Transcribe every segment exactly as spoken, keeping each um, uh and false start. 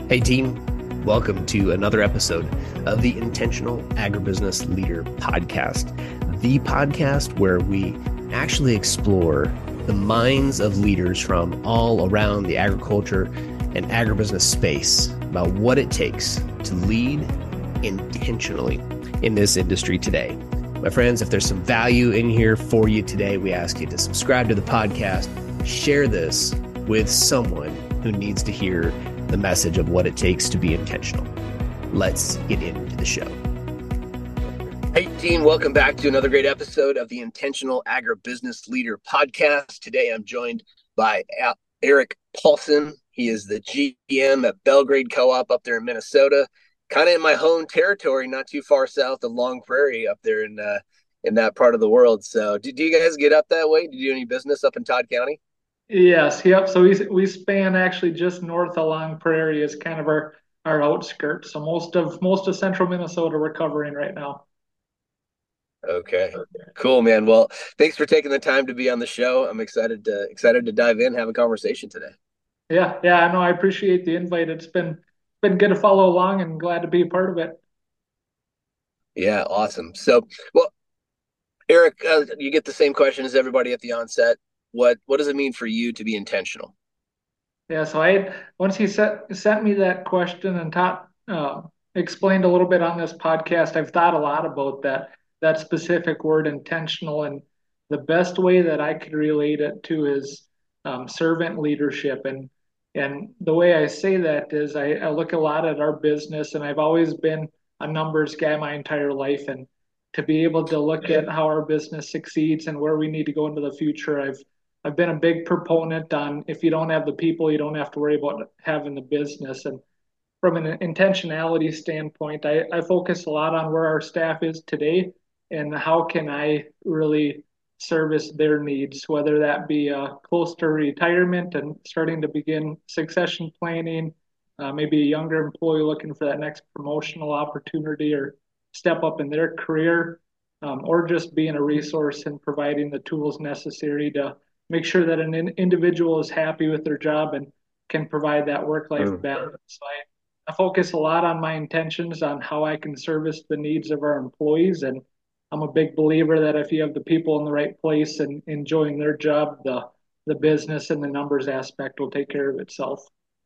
Hey team, welcome to another episode of the Intentional Agribusiness Leader Podcast, the podcast where we actually explore the minds of leaders from all around the agriculture and agribusiness space about what it takes to lead intentionally in this industry today. My friends, if there's some value in here for you today, we ask you to subscribe to the podcast, share this with someone who needs to hear the message of what it takes to be intentional. Let's get into the show. Hey team, welcome back to another great episode of the Intentional Agribusiness Leader Podcast. Today I'm joined by Eric Paulson. He is the G M at Belgrade Co-op up there in Minnesota, kind of in my home territory, not too far south of Long Prairie up there in uh, in that part of the world. So do, do you guys get up that way? Do you do any business up in Todd County? Yes, yep. So we we span actually just north of Long Prairie is kind of our our outskirts. So most of most of central Minnesota we're covering right now. Okay. Cool, man. Well, thanks for taking the time to be on the show. I'm excited to excited to dive in, have a conversation today. Yeah, yeah. I know. I appreciate the invite. It's been been good to follow along and glad to be a part of it. Yeah, awesome. So, well, Eric, uh, you get the same question as everybody at the onset. What what does it mean for you to be intentional? Yeah. So I once he set sent me that question and taught uh, explained a little bit on this podcast. I've thought a lot about that that specific word intentional, and the best way that I could relate it to is um, servant leadership. And and the way I say that is I, I look a lot at our business, and I've always been a numbers guy my entire life, and to be able to look at how our business succeeds and where we need to go into the future, I've I've been a big proponent on if you don't have the people, you don't have to worry about having the business. And from an intentionality standpoint, I, I focus a lot on where our staff is today and how can I really service their needs, whether that be uh, close to retirement and starting to begin succession planning, uh, maybe a younger employee looking for that next promotional opportunity or step up in their career, um, or just being a resource and providing the tools necessary to make sure that an in- individual is happy with their job and can provide that work-life Mm. balance. So I, I focus a lot on my intentions on how I can service the needs of our employees, and I'm a big believer that if you have the people in the right place and enjoying their job, the the business and the numbers aspect will take care of itself.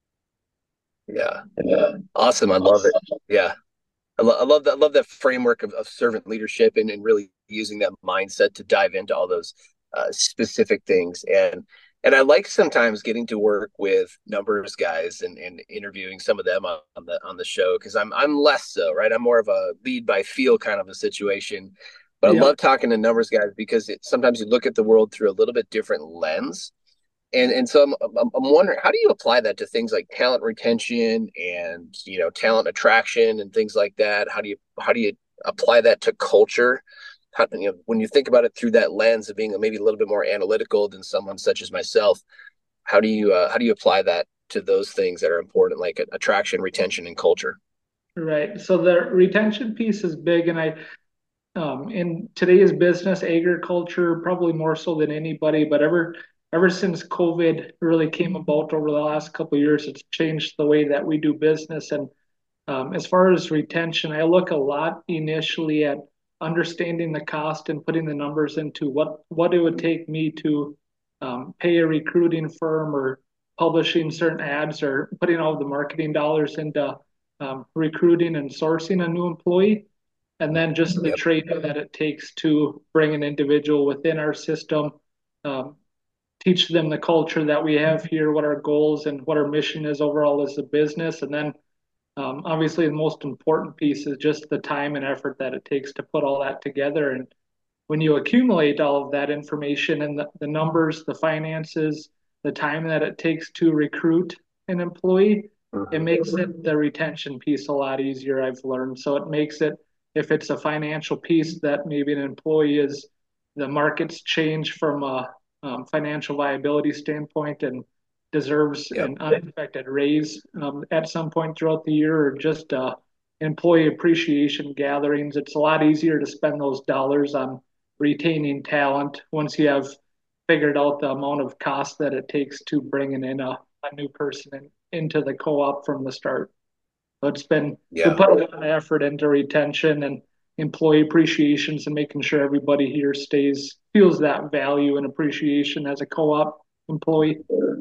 Yeah. Awesome. I love it. Yeah. I, lo- I love that. I love that framework of, of servant leadership and, and really using that mindset to dive into all those uh, specific things. And and I like sometimes getting to work with numbers guys and, and interviewing some of them on, on the on the show because I'm I'm less so, right? I'm more of a lead by feel kind of a situation. But I Yep. love talking to numbers guys because it, sometimes you look at the world through a little bit different lens. And and so I'm, I'm I'm wondering, how do you apply that to things like talent retention and, you know, talent attraction and things like that? How do you how do you apply that to culture? How, you know, when you think about it through that lens of being maybe a little bit more analytical than someone such as myself, how do you uh, how do you apply that to those things that are important, like attraction, retention, and culture? Right. So the retention piece is big, and I um, in today's business, agriculture probably more so than anybody, but ever ever since COVID really came about over the last couple of years, it's changed the way that we do business. And um, as far as retention, I look a lot initially at understanding the cost and putting the numbers into what what it would take me to um, pay a recruiting firm or publishing certain ads or putting all the marketing dollars into um, recruiting and sourcing a new employee, and then just the Yep. training that it takes to bring an individual within our system, um, teach them the culture that we have here, what our goals and what our mission is overall as a business, and then um, obviously the most important piece is just the time and effort that it takes to put all that together. And when you accumulate all of that information and the, the numbers, the finances, the time that it takes to recruit an employee, it Mhm. makes it the retention piece a lot easier, I've learned. So it makes it, if it's a financial piece that maybe an employee is, the markets change from a um, financial viability standpoint and deserves Yep. an unexpected raise um, at some point throughout the year, or just uh, employee appreciation gatherings, it's a lot easier to spend those dollars on retaining talent once you have figured out the amount of cost that it takes to bringing in a, a new person in, into the co-op from the start. So it's been, we Yeah, put a lot of effort into retention and employee appreciations and making sure everybody here stays, feels that value and appreciation as a co-op employee.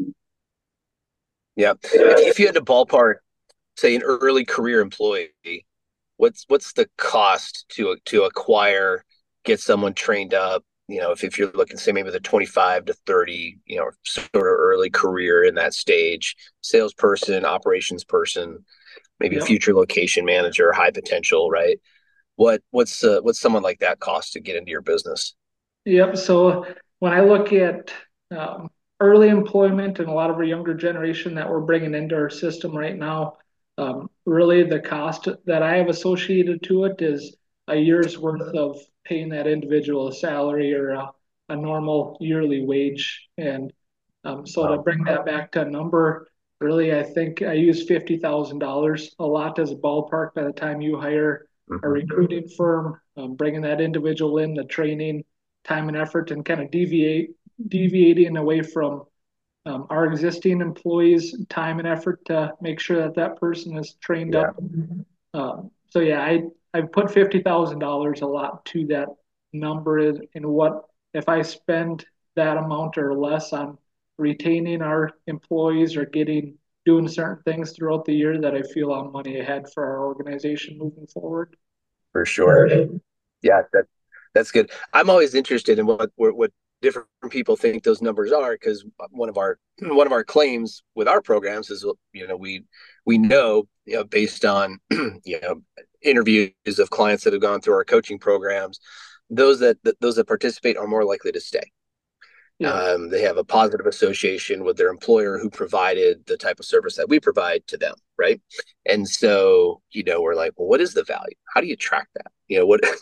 yeah. If if you had to ballpark, say, an early career employee, what's what's the cost to to acquire, get someone trained up? You know, if, if you're looking, say, maybe the twenty-five to thirty, you know, sort of early career in that stage, salesperson, operations person, maybe a Yep. future location manager, high potential, right? What what's uh, what's someone like that cost to get into your business? Yep. So when I look at um, early employment and a lot of our younger generation that we're bringing into our system right now, um, really the cost that I have associated to it is a year's worth of paying that individual a salary or a, a normal yearly wage. And um, so to Wow. bring that back to a number, really, I think I use fifty thousand dollars a lot as a ballpark by the time you hire a Mm-hmm. recruiting firm, um, bringing that individual in, the training, time and effort, and kind of deviate deviating away from um, our existing employees' time and effort to make sure that that person is trained Yeah, up. Um, so yeah, I I put fifty thousand dollars a lot to that number in, in what if I spend that amount or less on retaining our employees or getting doing certain things throughout the year that I feel I'm money ahead for our organization moving forward. for sure. Yeah, that that's good. I'm always interested in what what different people think those numbers are because one of our one of our claims with our programs is you know we we know you know based on you know interviews of clients that have gone through our coaching programs, those that, that those that participate are more likely to stay. Yeah, Um, they have a positive association with their employer who provided the type of service that we provide to them, right? And so, you know, we're like, well, what is the value? How do you track that? You know, what,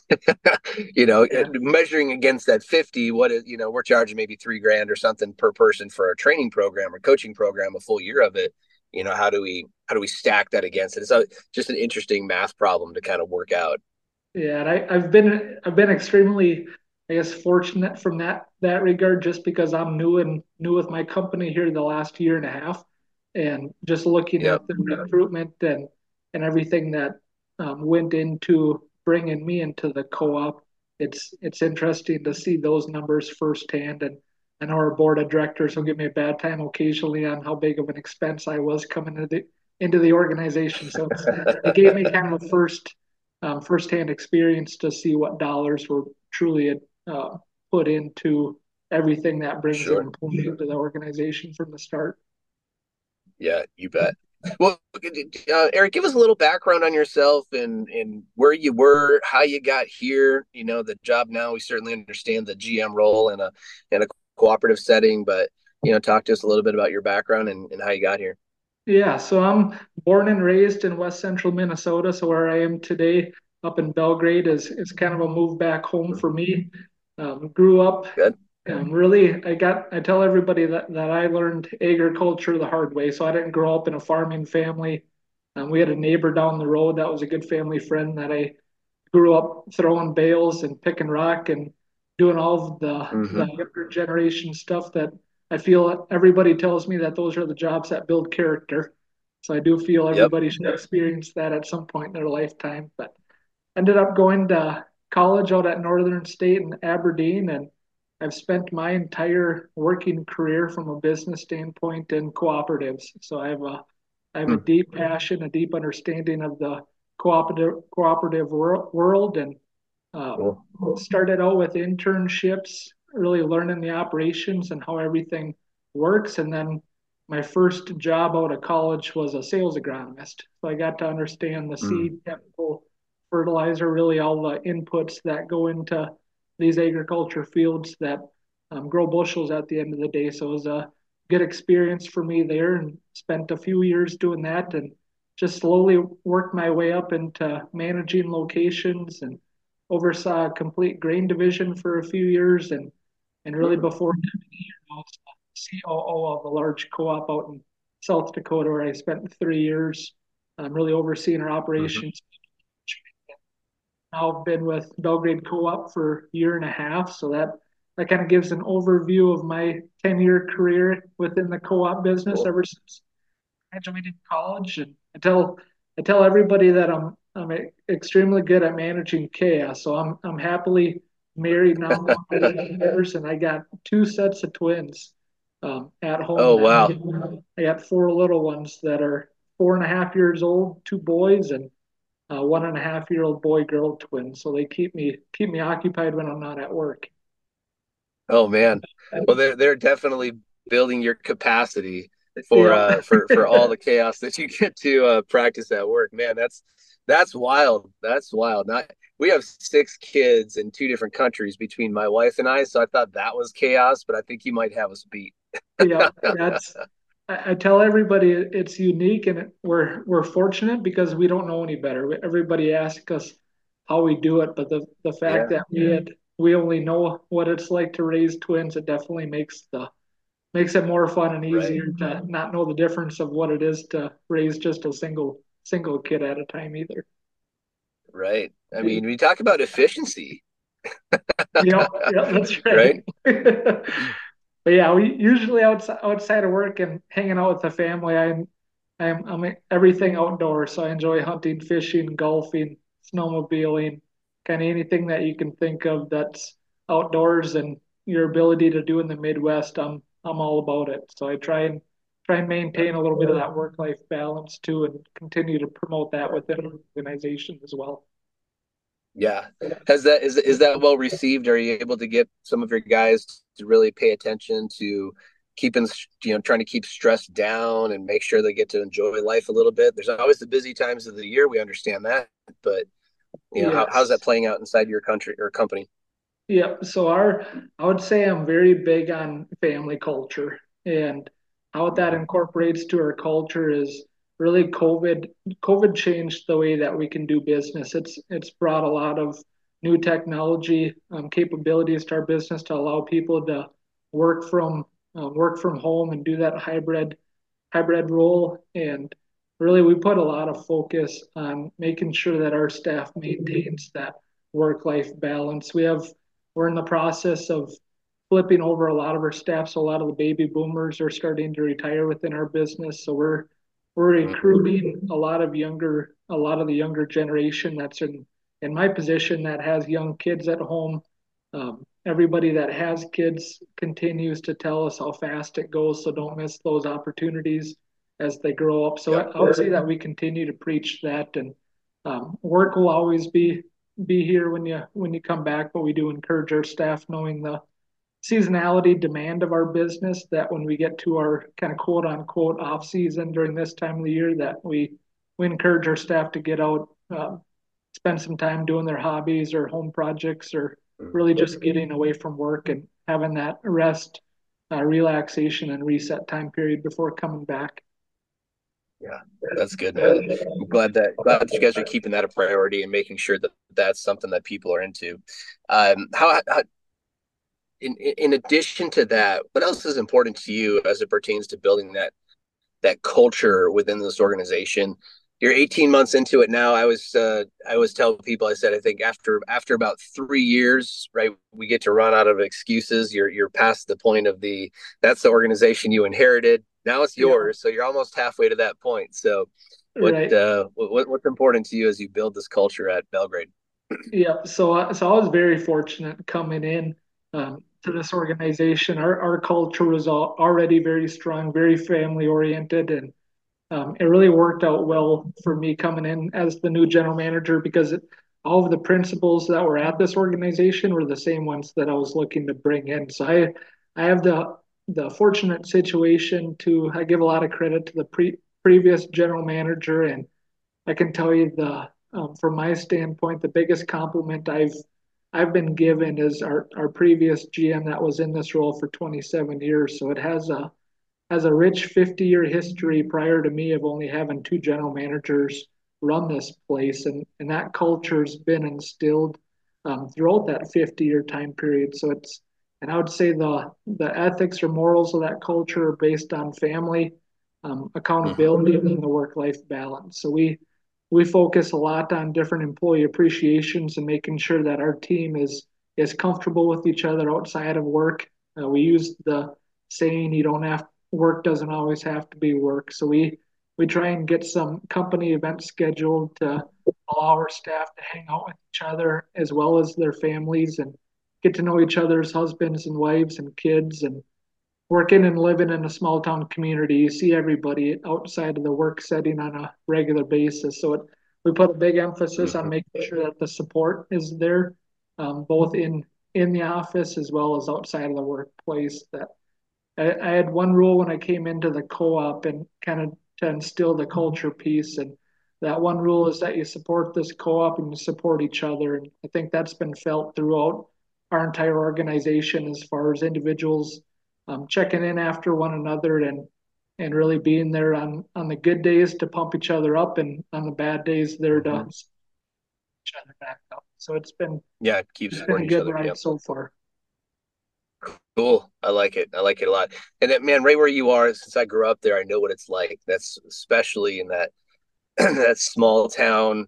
you know, yeah, measuring against that fifty, what is, you know, we're charging maybe three grand or something per person for a training program or coaching program, a full year of it. You know, how do we, how do we stack that against it? It's a, just an interesting math problem to kind of work out. yeah. And I, I've been I've been extremely, I guess, fortunate from that that regard, just because I'm new and new with my company here the last year and a half, and just looking Yep. at the recruitment and and everything that um, went into bringing me into the co-op. It's it's interesting to see those numbers firsthand, and I know our board of directors will give me a bad time occasionally on how big of an expense I was coming into the into the organization. So it's, it gave me kind of a first um, firsthand experience to see what dollars were truly uh, put into everything that brings an Sure. employee into the organization from the start. Yeah, you bet. Well, uh, Eric, give us a little background on yourself and and where you were, how you got here. You know, the job now. We certainly understand the G M role in a in a cooperative setting, but you know, talk to us a little bit about your background and, and how you got here. Yeah, so I'm born and raised in West Central Minnesota. So where I am today, up in Belgrade, is is kind of a move back home for me. Um, grew up Good. Um, really, I got, I tell everybody that, that I learned agriculture the hard way. So I didn't grow up in a farming family. Um, we had a neighbor down the road that was a good family friend that I grew up throwing bales and picking rock and doing all of the, the Mm-hmm. younger generation stuff that I feel everybody tells me that those are the jobs that build character. So I do feel Yep. everybody should experience that at some point in their lifetime. But ended up going to college out at Northern State in Aberdeen, and I've spent my entire working career from a business standpoint in cooperatives. So I have a I have a Hmm. deep passion, a deep understanding of the cooperative cooperative wor- world, and um, Cool. started out with internships, really learning the operations and how everything works, and then my first job out of college was a sales agronomist. So I got to understand the Mm. seed, chemical, fertilizer, really all the inputs that go into these agriculture fields that um, grow bushels at the end of the day. So it was a good experience for me there, and spent a few years doing that, and just slowly worked my way up into managing locations, and oversaw a complete grain division for a few years, and and really before I was C O O of a large co-op out in South Dakota where I spent three years um, really overseeing our Mm-hmm. operations. Now I've been with Belgrade Co-op for a year and a half, so that that kind of gives an overview of my ten year career within the co-op business Cool. ever since I graduated college. And I tell I tell everybody that I'm I'm extremely good at managing chaos. So I'm I'm happily married now for eighteen years, and I got two sets of twins um, at home Oh, now. wow. I got four little ones that are four and a half years old, two boys, and uh, one and a half year old boy girl twins. So they keep me keep me occupied when I'm not at work. Oh, man. Well, they're they're definitely building your capacity for Yeah. uh for for all the chaos that you get to uh practice at work. Man, that's that's wild. That's wild. Not we have six kids in two different countries between my wife and I, so I thought that was chaos, but I think you might have us beat. Yeah, that's I, I tell everybody it's unique, and it, we're we're fortunate because we don't know any better. Everybody asks us how we do it, but the the fact Yeah, that we had we only know what it's like to raise twins, it definitely makes the makes it more fun and right. easier to not know the difference of what it is to raise just a single single kid at a time either. Right. I mean, we talk about efficiency, Yeah, yeah, that's right. right? But yeah, we usually outside outside of work and hanging out with the family. I'm I'm I'm everything outdoors, so I enjoy hunting, fishing, golfing, snowmobiling, kind of anything that you can think of that's outdoors and your ability to do in the Midwest. I'm I'm all about it. So I try and try and maintain a little bit of that work-life balance too, and continue to promote that within an organization as well. Yeah. Has that is is that well received? Are you able to get some of your guys to really pay attention to keeping, you know, trying to keep stress down and make sure they get to enjoy life a little bit? There's always the busy times of the year. We understand that, but you know, how, how's that Yes. playing out inside your country or company? Yeah, so our I would say I'm very big on family culture, and how that Mhm. incorporates to our culture is really COVID. COVID changed the way that we can do business. It's it's brought a lot of new technology um, capabilities to our business to allow people to work from uh, work from home and do that hybrid hybrid role. And really, we put a lot of focus on making sure that our staff maintains that work-life balance. We have we're in the process of flipping over a lot of our staff, so a lot of the baby boomers are starting to retire within our business. So we're we're Mhm. recruiting a lot of younger a lot of the younger generation that's in in my position that has young kids at home. Um, everybody that has kids continues to tell us how fast it goes, so don't miss those opportunities as they grow up. So Yep. I would say that we continue to preach that, and um, work will always be be here when you when you come back, but we do encourage our staff, knowing the seasonality demand of our business, that when we get to our kind of quote unquote off season during this time of the year, that we we encourage our staff to get out, uh, spend some time doing their hobbies or home projects, or Mhm. really just getting away from work and having that rest, uh, relaxation, and reset time period before coming back. Yeah, that's good, man. I'm glad that glad that you guys are keeping that a priority and making sure that that's something that people are into. Um, how, how in in addition to that, what else is important to you as it pertains to building that that culture within this organization? You're eighteen months into it now. I was uh, I always tell people, I said I think after after about three years, right, we get to run out of excuses. You're you're past the point of the that's the organization you inherited. Now it's Yeah, yours, so you're almost halfway to that point. So, what right. uh, what what's important to you as you build this culture at Belgrade? Yeah, so uh, so I was very fortunate coming in um, to this organization. Our our culture was all, already very strong, very family oriented, and um, it really worked out well for me coming in as the new general manager, because it, all of the principles that were at this organization were the same ones that I was looking to bring in. So I I have the the fortunate situation to I give a lot of credit to the pre, previous general manager, and I can tell you the um, from my standpoint, the biggest compliment I've I've been given is our, our previous G M that was in this role for twenty-seven years. So it has a has a rich fifty year history prior to me of only having two general managers run this place, and and that culture's been instilled um, throughout that fifty year time period. So it's and I would say the the ethics or morals of that culture are based on family, um, Mm-hmm. accountability, and the work life balance. So we we focus a lot on different employee appreciations and making sure that our team is is comfortable with each other outside of work. Uh, we use the saying, you don't have work doesn't always have to be work. So we we try and get some company events scheduled to allow our staff to hang out with each other as well as their families and get to know each other's husbands and wives and kids. And working and living in a small town community, you see everybody outside of the work setting on a regular basis. So it, we put a big emphasis on making sure that the support is there, um, both in in the office as well as outside of the workplace. That I, I had one rule when I came into the co-op and kind of to instill the culture piece. And that one rule is that you support this co-op and you support each other. And I think that's been felt throughout our entire organization as far as individuals um, checking in after one another and and really being there on on the good days to pump each other up, and on the bad days there to mm-hmm. each other back up. So it's been yeah, it keeps it's been a good ride yep. so far. Cool. I like it. I like it a lot. And that, man, right where you are, since I grew up there, I know what it's like. That's especially in that that small town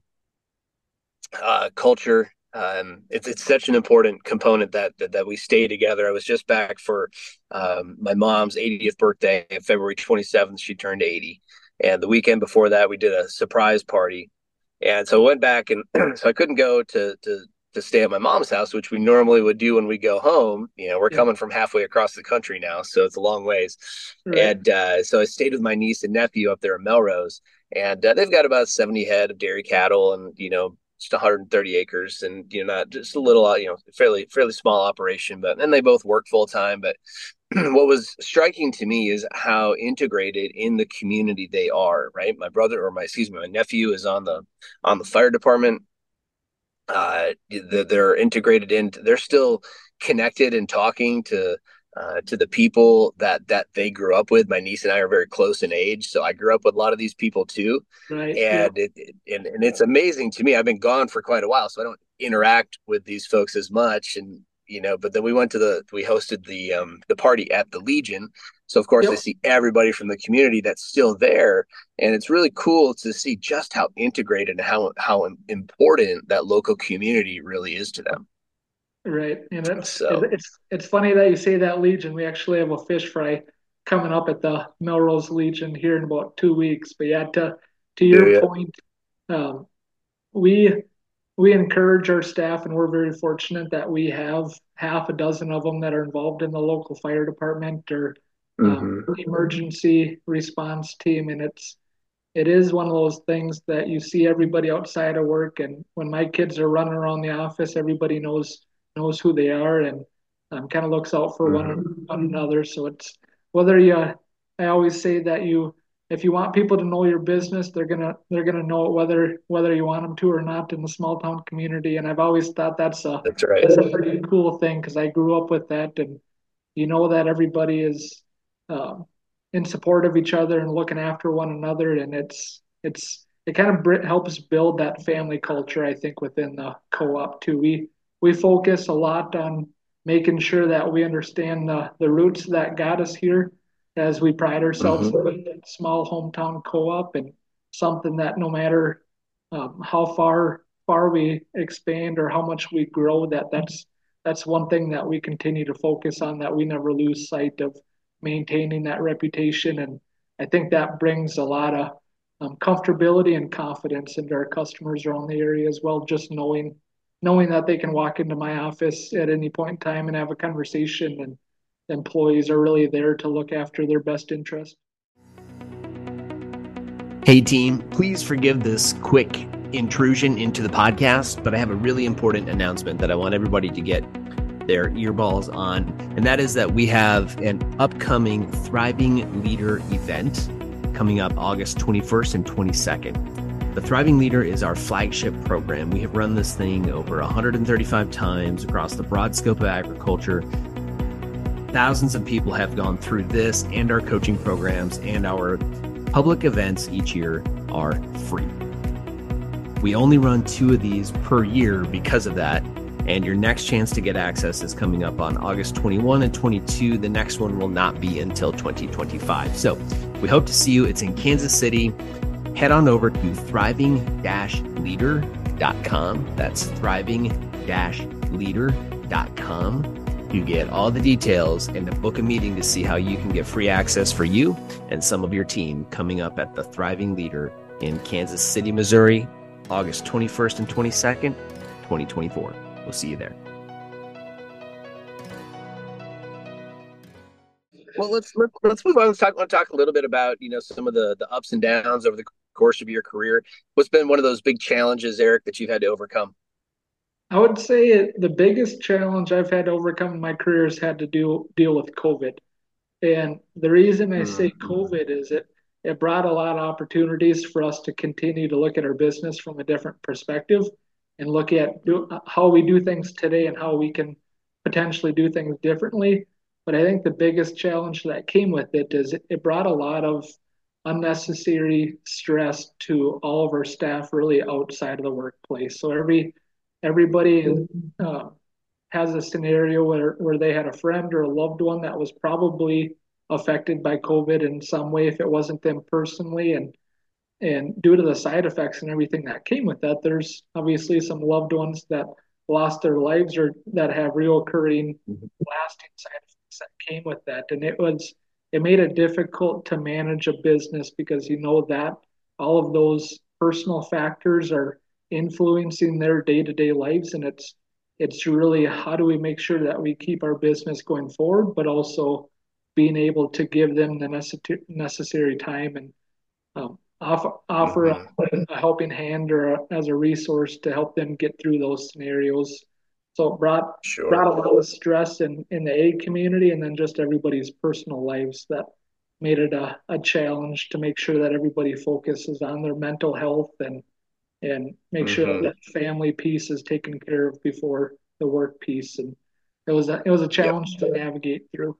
uh, culture. Um, it's it's such an important component that, that that we stay together. I was just back for um, my mom's eightieth birthday, February twenty-seventh. She turned eighty, and the weekend before that, we did a surprise party. And so I went back, and so I couldn't go to to to stay at my mom's house, which we normally would do when we go home. You know, we're yeah. coming from halfway across the country now, so it's a long ways. Right. And uh, so I stayed with my niece and nephew up there in Melrose, and uh, they've got about seventy head of dairy cattle, and you know, just one hundred thirty acres, and you know, not just a little, you know, fairly fairly small operation. But and they both work full time. But what was striking to me is how integrated in the community they are. Right, my brother, or my excuse me, my nephew is on the on the fire department. Uh, they're integrated in. They're still connected and talking to uh, to the people that that they grew up with. My niece and I are very close in age, so I grew up with a lot of these people too. Right. And yeah. it, it and, and it's amazing to me. I've been gone for quite a while, so I don't interact with these folks as much. And you know, but then we went to the we hosted the um, the party at the Legion. So of course, yep. I see everybody from the community that's still there, and it's really cool to see just how integrated and how how important that local community really is to them. Right, and it's so. it's it's funny that you say that Legion. We actually have a fish fry coming up at the Melrose Legion here in about two weeks. But yeah, to to your yeah, yeah. point, um, we we encourage our staff, and we're very fortunate that we have half a dozen of them that are involved in the local fire department or Um, mm-hmm. emergency response team. And it's it is one of those things that you see everybody outside of work, and when my kids are running around the office, everybody knows knows who they are and um, kind of looks out for mm-hmm. one, one another. So it's whether you I always say that you if you want people to know your business, they're gonna they're gonna know it whether whether you want them to or not in the small town community. And I've always thought that's a that's, right. that's a pretty cool thing, because I grew up with that, and you know that everybody is Um, in support of each other and looking after one another, and it's it's it kind of helps build that family culture, I think, within the co-op too. We we focus a lot on making sure that we understand the the roots that got us here, as we pride ourselves mm-hmm. in a small hometown co-op, and something that no matter um, how far far we expand or how much we grow, that that's that's one thing that we continue to focus on, that we never lose sight of maintaining that reputation. And I think that brings a lot of um, comfortability and confidence into our customers around the area as well, just knowing knowing that they can walk into my office at any point in time and have a conversation, and the employees are really there to look after their best interest. Hey team, please forgive this quick intrusion into the podcast, but I have a really important announcement that I want everybody to get their earballs on, and that is that we have an upcoming Thriving Leader event coming up August twenty-first and twenty-second. The Thriving Leader is our flagship program. We have run this thing over one hundred thirty-five times across the broad scope of agriculture. Thousands of people have gone through this and our coaching programs, and our public events each year are free. We only run two of these per year because of that. And your next chance to get access is coming up on August twenty-first and twenty-second. The next one will not be until twenty twenty-five. So we hope to see you. It's in Kansas City. Head on over to thriving dash leader dot com. That's thriving dash leader dot com. You get all the details and to book a meeting to see how you can get free access for you and some of your team coming up at the Thriving Leader in Kansas City, Missouri, August twenty-first and twenty-second, twenty twenty-four. We'll see you there. Well, let's let's, let's move on. Let's talk. Want to talk a little bit about you know some of the the ups and downs over the course of your career. What's been one of those big challenges, Eric, that you've had to overcome? I would say the biggest challenge I've had to overcome in my career has had to do deal with COVID. And the reason I say Mm-hmm. COVID is it it brought a lot of opportunities for us to continue to look at our business from a different perspective and look at do, how we do things today and how we can potentially do things differently. But I think the biggest challenge that came with it is it, it brought a lot of unnecessary stress to all of our staff really outside of the workplace. So every everybody uh, has a scenario where, where they had a friend or a loved one that was probably affected by COVID in some way if it wasn't them personally. And and due to the side effects and everything that came with that, there's obviously some loved ones that lost their lives or that have reoccurring lasting side effects that came with that. And it was it made it difficult to manage a business because you know that all of those personal factors are influencing their day-to-day lives, and it's it's really how do we make sure that we keep our business going forward, but also being able to give them the necessary necessary time and um, offer offer a, Mm-hmm. a helping hand or a, as a resource to help them get through those scenarios. So it brought Sure. brought a lot of stress in in the ag community and then just everybody's personal lives that made it a, a challenge to make sure that everybody focuses on their mental health and and make sure that Mm-hmm. that family piece is taken care of before the work piece. And it was a, it was a Yep. challenge to navigate through.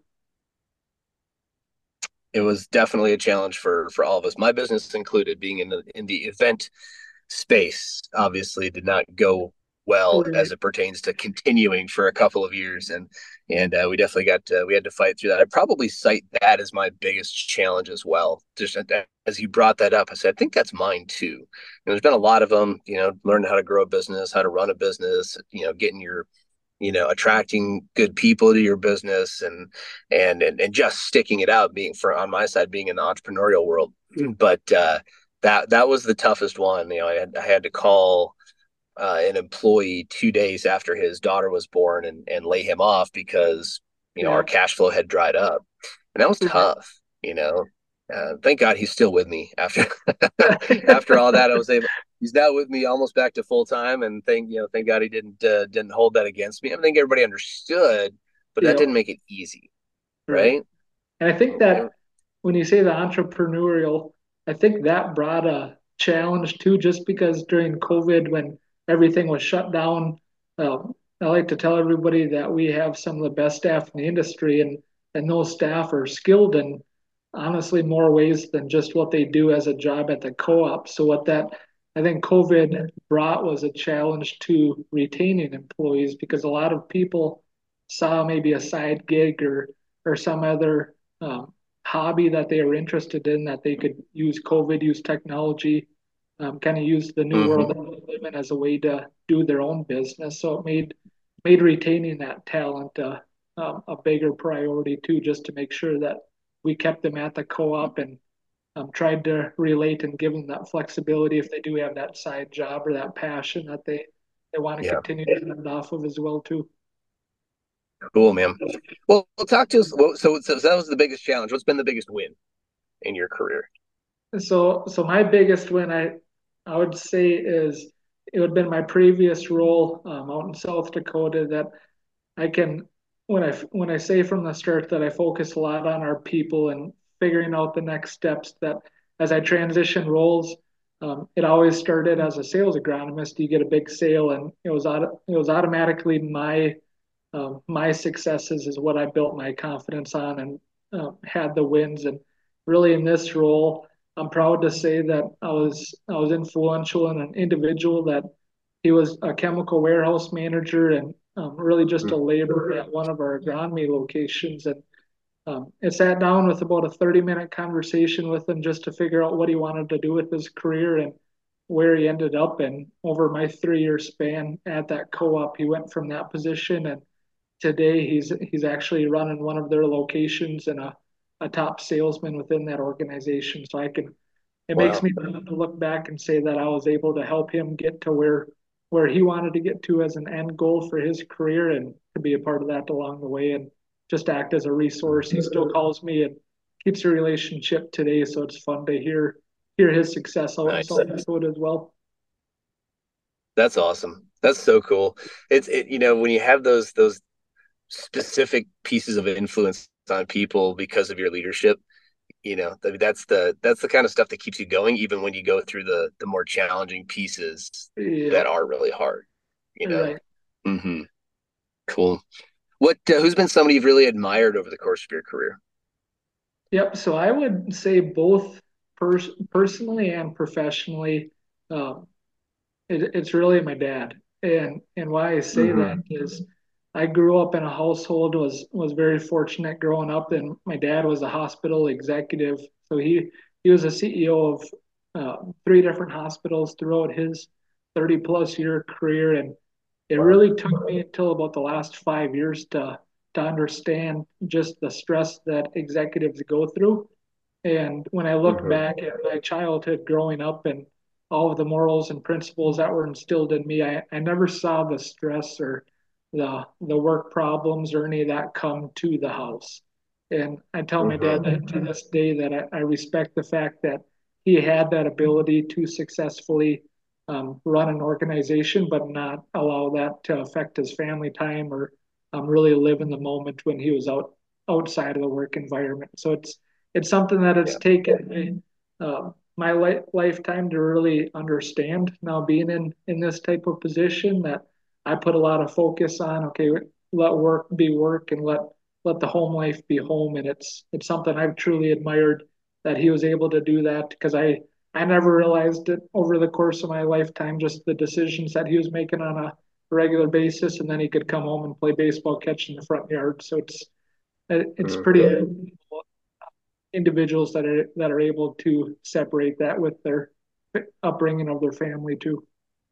It was definitely a challenge for for all of us, my business included. Being in the in the event space obviously did not go well Right. as it pertains to continuing for a couple of years, and and uh, we definitely got to, we had to fight through that. I'd probably cite that as my biggest challenge as well. Just as you brought that up, I said I think that's mine too. You know, there's been a lot of them. You know, learning how to grow a business, how to run a business. You know, getting your you know attracting good people to your business, and and and, and just sticking it out, being for on my side, being in the entrepreneurial world. But uh that that was the toughest one. You know, I had, I had to call uh, an employee two days after his daughter was born, and and lay him off because you know Yeah. our cash flow had dried up, and that was Right. tough. You know, uh, thank God he's still with me after after all that. I was able. He's now with me almost back to full time, and thank you know thank God he didn't uh, didn't hold that against me. I think everybody understood, but that Yeah. didn't make it easy, Right. right? And I think It, that when you say the entrepreneurial, I think that brought a challenge too, just because during COVID, when everything was shut down, um, I like to tell everybody that we have some of the best staff in the industry, and and those staff are skilled in honestly more ways than just what they do as a job at the co-op. So what that I think COVID brought was a challenge to retaining employees because a lot of people saw maybe a side gig or or some other um, hobby that they were interested in that they could use COVID, use technology, um, kind of use the new world mm-hmm. that we live in as a way to do their own business. So it made made retaining that talent uh, um, a bigger priority too, just to make sure that we kept them at the co-op and um, tried to relate and give them that flexibility if they do have that side job or that passion that they they want to Yeah, continue to live off of as well too. cool, man. Well, we'll talk to us. Well, so, so that was the biggest challenge. What's been the biggest win in your career? So, so my biggest win, I, I would say, is it would have been my previous role um, out in South Dakota. That I can, when I when I say from the start that I focus a lot on our people and figuring out the next steps. That as I transition roles, um, it always started as a sales agronomist. You get a big sale, and it was auto, it was automatically my um, my successes is what I built my confidence on and uh, had the wins. And really, in this role, I'm proud to say that I was I was influential in an individual that he was a chemical warehouse manager and um, really just a laborer at one of our agronomy locations. And um, I sat down with about a thirty minute conversation with him just to figure out what he wanted to do with his career and where he ended up. And over my three year span at that co op, he went from that position and today he's he's actually running one of their locations and a, a top salesman within that organization. So I can it makes Wow. me look back and say that I was able to help him get to where where he wanted to get to as an end goal for his career and to be a part of that along the way and just act as a resource. He still calls me and keeps a relationship today, so it's fun to hear hear his success out in Nice. South Dakota as well. That's awesome. That's so cool. It's it, you know, when you have those those specific pieces of influence on people because of your leadership, you know, that's the that's the kind of stuff that keeps you going even when you go through the the more challenging pieces that Yep, are really hard, you know. right. Hmm. Cool. What uh, who's been somebody you've really admired over the course of your career? Yep. So I would say both pers- personally and professionally, um, it, it's really my dad. And and why I say that Hmm. is I grew up in a household was was very fortunate growing up, and my dad was a hospital executive. So he he was a C E O of uh, three different hospitals throughout his thirty plus year career, and it Wow. really took me until about the last five years to to understand just the stress that executives go through. And when I look Hmm. back at my childhood growing up and all of the morals and principles that were instilled in me, I, I never saw the stress or the the work problems or any of that come to the house. And I tell my dad Hmm. that to this day that I, I respect the fact that he had that ability to successfully um, run an organization, but not allow that to affect his family time or um, really live in the moment when he was out outside of the work environment. So it's it's something that it's Yeah. taken me uh, my li- lifetime to really understand. Now being in in this type of position, that I put a lot of focus on. Okay, let work be work and let let the home life be home, and it's it's something I've truly admired that he was able to do that because I I never realized it over the course of my lifetime, just the decisions that he was making on a regular basis, and then he could come home and play baseball catch in the front yard. So it's it's pretty Hmm. individuals that are that are able to separate that with their upbringing of their family too.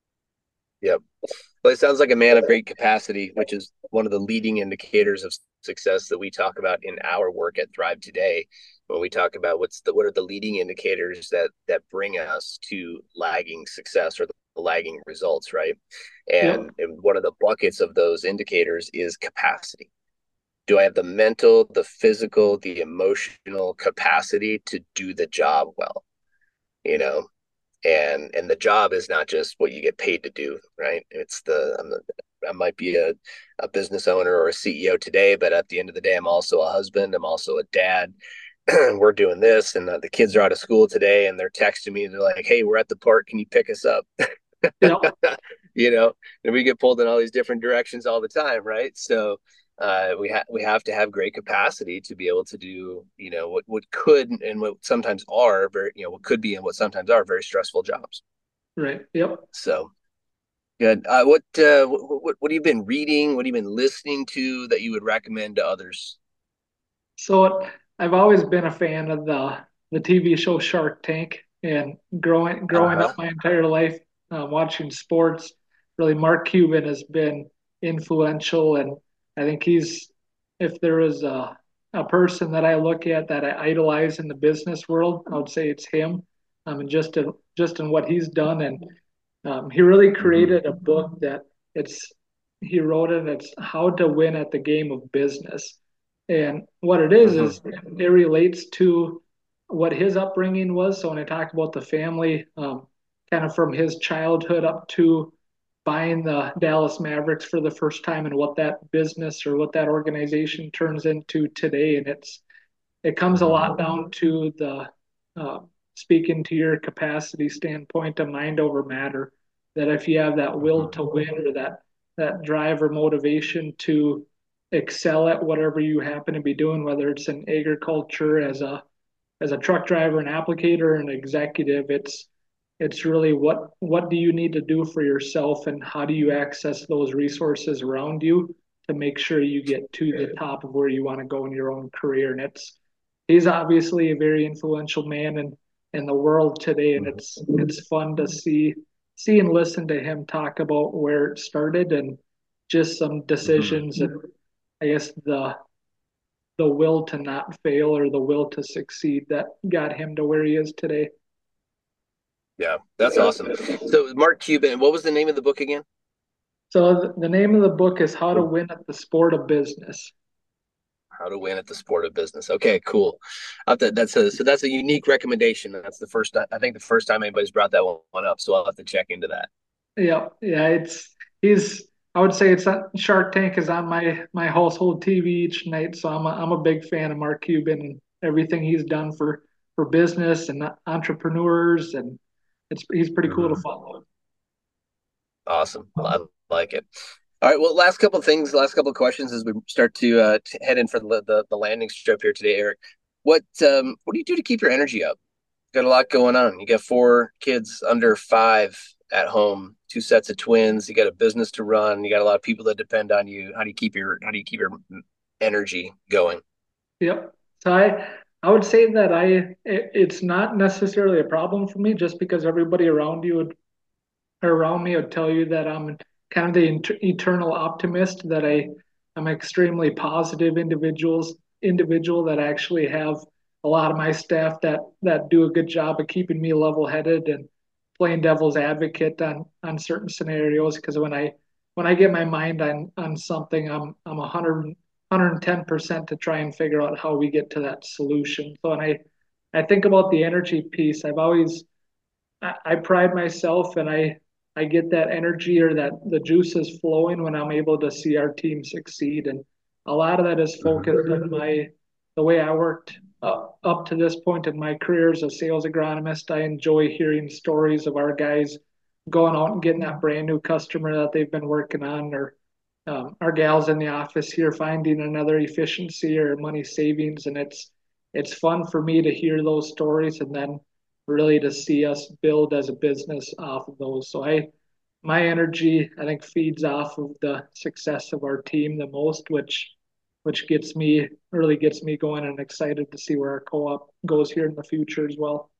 Yep. Well, it sounds like a man of great capacity, which is one of the leading indicators of success that we talk about in our work at Thrive Today. When we talk about what's the what are the leading indicators that that bring us to lagging success or the lagging results, right? Yep, And, and one of the buckets of those indicators is capacity. Do I have the mental, the physical, the emotional capacity to do the job well? You know, and and the job is not just what you get paid to do, right? It's the I'm the I might be a, a business owner or a C E O today, but at the end of the day, I'm also a husband. I'm also a dad. We're doing this, and the, the kids are out of school today, and they're texting me. They're like, "Hey, we're at the park. Can you pick us up?" yep, you know, and we get pulled in all these different directions all the time, right? So uh, we have we have to have great capacity to be able to do, you know, what what could and what sometimes are very, you know, what could be and what sometimes are very stressful jobs. right, yep. So good. Uh, what, uh, what what what have you been reading? What have you been listening to that you would recommend to others? So I've always been a fan of the the T V show Shark Tank, and growing Uh growing up huh. my entire life uh, watching sports. Really, Mark Cuban has been influential, and I think he's if there is a a person that I look at that I idolize in the business world, I would say it's him. Um, and just in just in what he's done, and um, he really Hmm. created a book that it's he wrote it. It's how to win at the game of business, and what it is Hmm. is it relates to what his upbringing was. So when I talk about the family, um, kind of from his childhood up to buying the Dallas Mavericks for the first time, and what that business or what that organization turns into today, and it's it comes a Hmm. lot down to the uh, speaking to your capacity standpoint of mind over matter. That if you have that will Hmm. to win or that that drive or motivation to excel at whatever you happen to be doing, whether it's in agriculture as a as a truck driver, an applicator, an executive, it's it's really what what do you need to do for yourself and how do you access those resources around you to make sure you get to the top of where you want to go in your own career. And it's he's obviously a very influential man in in the world today, and Hmm. it's it's fun to see see and listen to him talk about where it started and just some Hmm. decisions and I guess the the will to not fail or the will to succeed that got him to where he is today. Yeah, that's awesome. So Mark Cuban, what was the name of the book again? So the name of the book is How to Win at the Sport of Business. How to Win at the Sport of Business. Okay, cool. To, that's a so that's a unique recommendation. That's the first I think the first time anybody's brought that one up. So I'll have to check into that. Yeah, yeah, it's he's. I would say it's Shark Tank is on my my household T V each night, so I'm a, I'm a big fan of Mark Cuban and everything he's done for for business and entrepreneurs, and it's he's pretty cool to Mm-hmm. follow. Awesome, I like it. All right, well, last couple of things, last couple of questions as we start to, uh, to head in for the, the the landing strip here today, Eric. What um what do you do to keep your energy up? Got a lot going on. You got four kids under five at home, two sets of twins. You got a business to run. You got a lot of people that depend on you. How do you keep your How do you keep your energy going? Yep. So I I would say that I it, it's not necessarily a problem for me just because everybody around you would around me would tell you that I'm kind of the eternal optimist, that I I'm an extremely positive individuals individual that actually have a lot of my staff that that do a good job of keeping me level headed and playing devil's advocate on on certain scenarios because when I when I get my mind on on something I'm I'm one hundred one hundred ten percent to try and figure out how we get to that solution. So when I I think about the energy piece, I've always I, I pride myself and I I get that energy or that the juice is flowing when I'm able to see our team succeed. And a lot of that is focused on my the way I worked uh, up to this point in my career as a sales agronomist. I enjoy hearing stories of our guys going out and getting that brand new customer that they've been working on, or um, our gals in the office here finding another efficiency or money savings. And it's it's fun for me to hear those stories and then really to see us build as a business off of those. So I, my energy, I think feeds off of the success of our team the most, which, which gets me, really gets me going and excited to see where our co-op goes here in the future as well.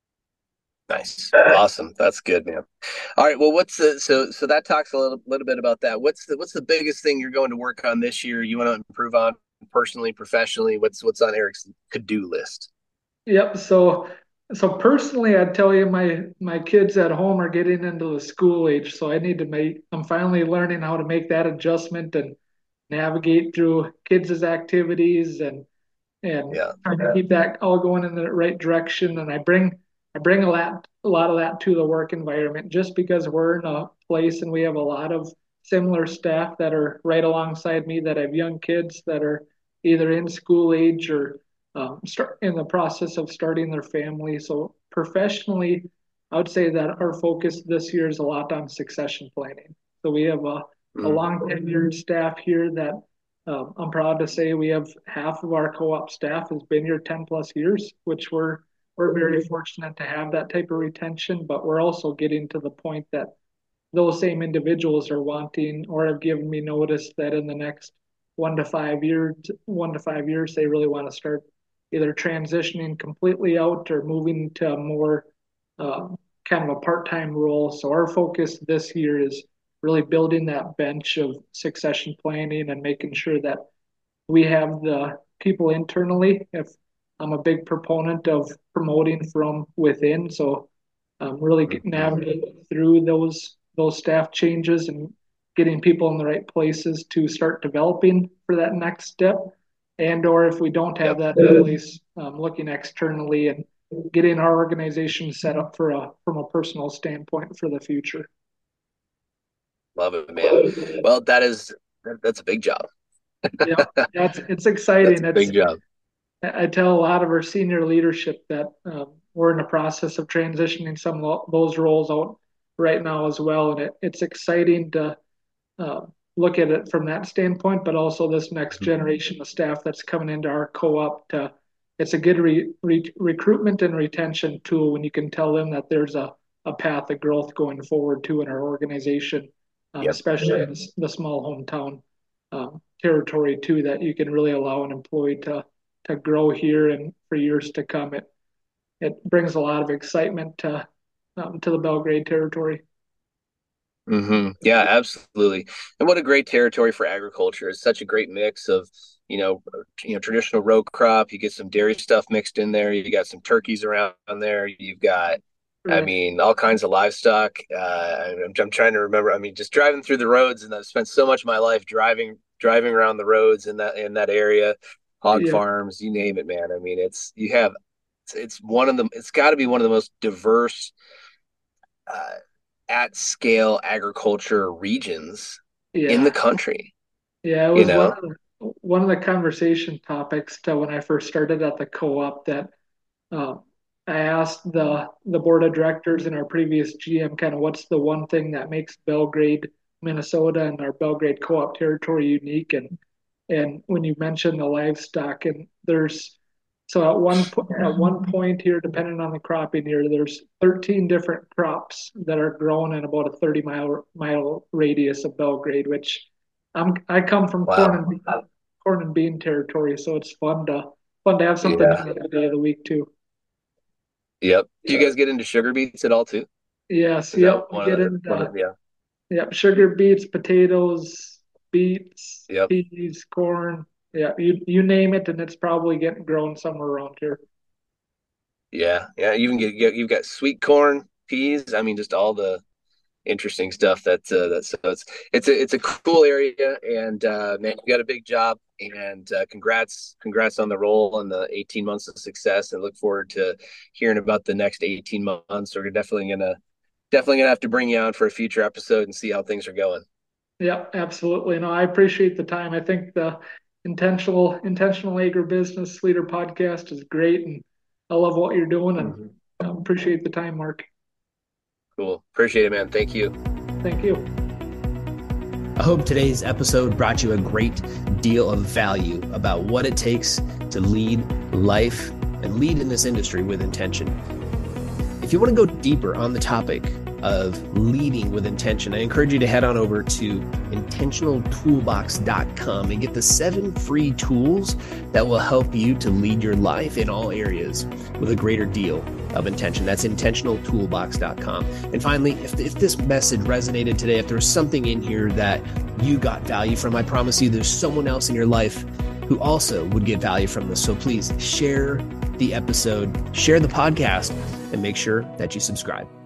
Nice, awesome. That's good, man. All right. Well, what's the so so that talks a little little bit about that. What's the what's the biggest thing you're going to work on this year? You want to improve on personally, professionally? What's what's on Eric's to-do list? Yep. So, so personally, I'd tell you my my kids at home are getting into the school age, so I need to make. I'm finally learning how to make that adjustment and navigate through kids' activities and and Yeah. trying to keep that all going in the right direction. And I bring I bring a lot a lot of that to the work environment just because we're in a place and we have a lot of similar staff that are right alongside me that have young kids that are either in school age or um, start in the process of starting their family. So professionally, I would say that our focus this year is a lot on succession planning. So we have a, a Mm. long tenured staff here that um, I'm proud to say we have half of our co-op staff has been here ten plus years, which we're we're very fortunate to have that type of retention. But we're also getting to the point that those same individuals are wanting or have given me notice that in the next one to five years, one to five years, they really want to start either transitioning completely out or moving to a more um, kind of a part-time role. So our focus this year is really building that bench of succession planning and making sure that we have the people internally. If I'm a big proponent of promoting from within, so um, really Mm-hmm. navigating through those those staff changes and getting people in the right places to start developing for that next step. And or if we don't have Yep. that in place, um, looking externally and getting our organization set up for a from a personal standpoint for the future. Love it, man. Well, that is that's a big job. Yeah, that's it's That's exciting. a It's big job. I tell a lot of our senior leadership that um, we're in the process of transitioning some of those roles out right now as well, and it, it's exciting to uh, look at it from that standpoint. But also this next generation of staff that's coming into our co-op, to, it's a good re, re, recruitment and retention tool when you can tell them that there's a, a path of growth going forward too in our organization, um, Yep. especially in the small hometown um, territory too, that you can really allow an employee to to grow here and for years to come. It it brings a lot of excitement to um, to the Belgrade territory. Mm-hmm. Yeah, absolutely. And what a great territory for agriculture. It's such a great mix of, you know, you know, traditional row crop. You get some dairy stuff mixed in there. You got some turkeys around there. You've got, I Right. mean, all kinds of livestock. Uh, I'm, I'm trying to remember. I mean, just driving through the roads, and I've spent so much of my life driving driving around the roads in that in that area, hog Yeah. farms, you name it, man. I mean, it's you have it's, it's one of the it's got to be one of the most diverse uh, at scale agriculture regions in the Yeah. country, Yeah. It you was one know? of the one of the conversation topics to when I first started at the co-op that um, I asked the the board of directors and our previous G M kind of what's the one thing that makes Belgrade, Minnesota and our Belgrade co-op territory unique. And and when you mentioned the livestock, and there's so at one po- at one point here, depending on the cropping year, there's thirteen different crops that are grown in about a thirty mile mile radius of Belgrade, which I'm I come from corn Wow. and corn and bean territory, so it's fun to fun to have something Yeah. different every day of the week too. Yep. Do you guys get into sugar beets at all too? Yes, Is that yep. We one of get the one into of yeah. yep, sugar beets, potatoes, beets, Yep. peas, corn. Yeah, you you name it, and it's probably getting grown somewhere around here. Yeah. Yeah. You even get, get you've got sweet corn, peas. I mean, just all the interesting stuff that uh, that's so it's it's a it's a cool area, and uh man, you got a big job, and uh, congrats congrats on the role and the eighteen months of success, and look forward to hearing about the next eighteen months. We're definitely gonna definitely gonna have to bring you on for a future episode and see how things are going. Yep, absolutely. No, I appreciate the time. I think the intentional intentional agribusiness leader podcast is great, and I love what you're doing, and Mhm. I appreciate the time, Mark. Cool, appreciate it, man. Thank you. Thank you. I hope today's episode brought you a great deal of value about what it takes to lead life and lead in this industry with intention. If you want to go deeper on the topic of leading with intention, I encourage you to head on over to intentional toolbox dot com and get the seven free tools that will help you to lead your life in all areas with a greater deal of intention. That's intentional toolbox dot com. And finally, if, if this message resonated today, if there's something in here that you got value from, I promise you there's someone else in your life who also would get value from this. So please share the episode, share the podcast, and make sure that you subscribe.